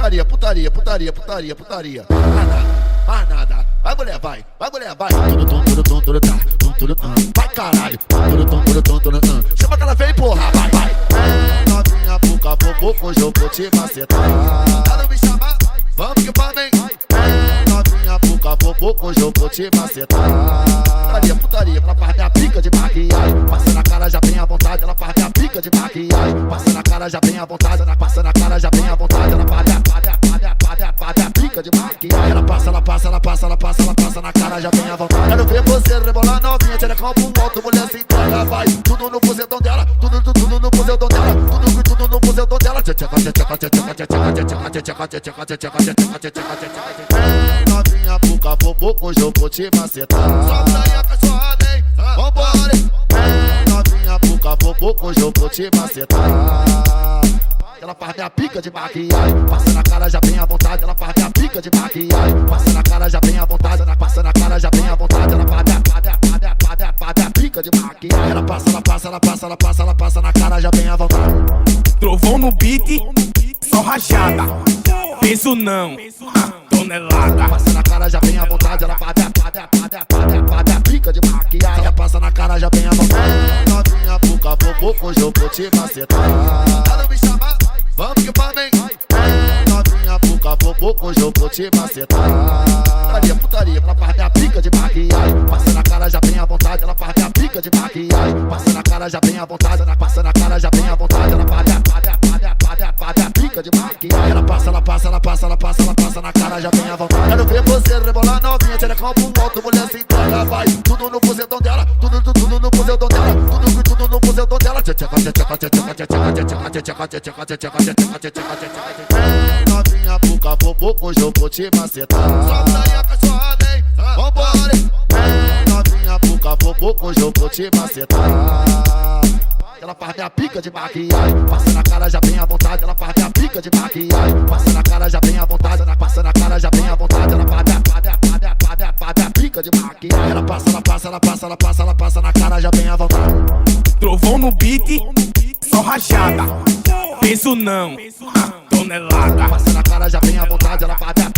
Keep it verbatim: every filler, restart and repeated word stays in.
putaria, putaria, putaria, putaria, putaria. Nada, mais nada. Vai mulher, vai, vai mulher, vai. Tudo tum, tudo tum, tudo tá, tum, tudo tum. Vai caralho, tudo tum, tudo tum, tudo tum. Chama que ela vem, porra, vai, vai. Vem novinha pro capô, hoje eu vou te macetar. Ela me chamar, vamos que vamos, hein. Vem novinha pro capô, hoje eu vou te macetar. Putaria, putaria, ela faz minha pica de maquiagem. Passa na cara, já vem à vontade, ela faz minha pica de maquiagem. Passa na cara, já vem à vontade, ela passa na cara, já vem à vontade, ela faz minha, faz minha, faz minha, faz minha, faz minha pica de maquiagem. Ela passa, ela passa, ela passa, ela passa, ela passa na cara, já vem à vontade. Quero ver você rebolar novinha, tira calma pro alto, mulher se entrega, vai. Tudo no buzetão dela, tudo, tudo, tudo no buzetão dela, tudo, tudo no buzetão dela. Vem novinha pro capô, hoje eu vou te macetar. Sobe aí a cachorrada, hein? Vambora, hein? Vem novinha pro capô, hoje eu vou te macetar. Ela faz minha pica de maquiagem. Passa na cara, já vem à vontade. Ela faz minha pica de maquiagem. Passa na cara, já vem à vontade. Ela passa na cara, já vem à vontade. Ela faz minha, faz minha, faz minha, faz minha, faz minha pica de maquiagem. Ela passa, ela passa, ela passa, ela passa, ela passa na cara, já vem à vontade. Trovão no beat, só rajada. Peso não, tonelada. Passa na cara, já vem à vontade. Ela faz minha, faz minha, faz minha, faz minha, faz minha pica de maquiagem. Ela passa na cara, já vem à vontade. Vem novinha pro capô, hoje eu vou te macetar. Ela me chamar, vamos que vamos, hein. Vem novinha pro capô, hoje eu vou te macetar. Putaria, putaria, ela faz minha pica de maquiagem. Passa na cara, já vem à vontade. Ela faz minha pica de maquiagem. Passa na cara, já vem à vontade. Ela passa na cara, já vem à vontade. Ela faz minha, faz minha, faz minha, faz minha, faz minha pica de maquiagem. Ela passa, ela passa, ela passa, ela passa, ela passa na cara, já vem à vontade. Quero ver você rebolar novinha, tira calma pro alto, mulher se entrega, vai. Tudo no buzetão dela, tudo, tudo, tudo no buzetão dela, tudo, tudo no buzetão dela. Vem novinha pro capô, hoje eu vou te macetar. Sobe aí a cachorrada, hein? Vambora, hein? Vem novinha pro capô, hoje eu vou te macetar. Ela faz minha pica de maquiagem. Passa na cara, já vem à vontade. Ela faz minha pica de maquiagem. Passa na cara, já vem à vontade. Ela passa na cara, já vem à vontade. Ela faz minha, faz minha, faz minha, faz minha, faz minha pica de maquiagem. Ela passa, ela passa, ela passa, ela passa, ela passa na cara, já vem à vontade. Trovão no beat, só rajada. Peso não, tonelada. Passa na cara, já vem à vontade. Ela faz minha